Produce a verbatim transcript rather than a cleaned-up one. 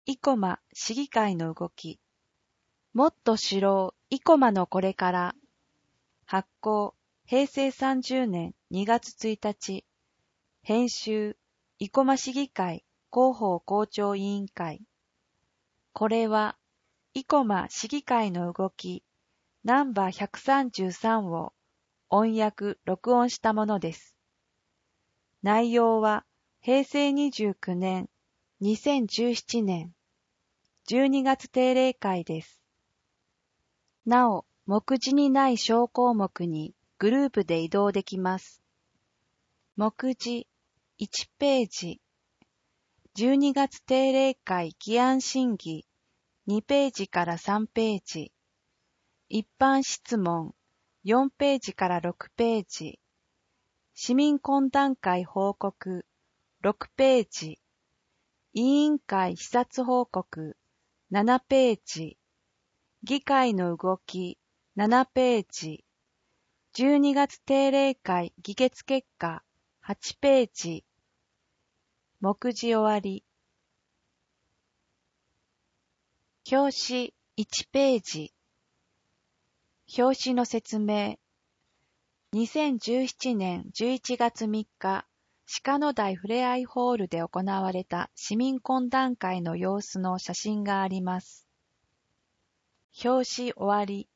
生駒市議会の動き。もっと知ろう生駒のこれから。発行、へいせいさんじゅうねんにがつついたち。編集、生駒市議会広報校長委員会。これは、生駒市議会の動き、ナンバーひゃくさんじゅうさんを音訳・録音したものです。内容は、へいせいにじゅうきゅうねん、にせんじゅうななねん、じゅうにがつ定例会です。なお、目次にない小項目にグループで移動できます。目次いちページ、じゅうにがつ定例会議案審議にページからさんページ、一般質問よんページからろくページ、市民懇談会報告ろくページ、委員会視察報告ななページ、議会の動きななページ、じゅうにがつ定例会議決結果はちページ、目次終わり。表紙いちページ、表紙の説明。にせんじゅうななねんじゅういちがつみっか、鹿野台ふれあいホールで行われた市民懇談会の様子の写真があります。表紙終わり。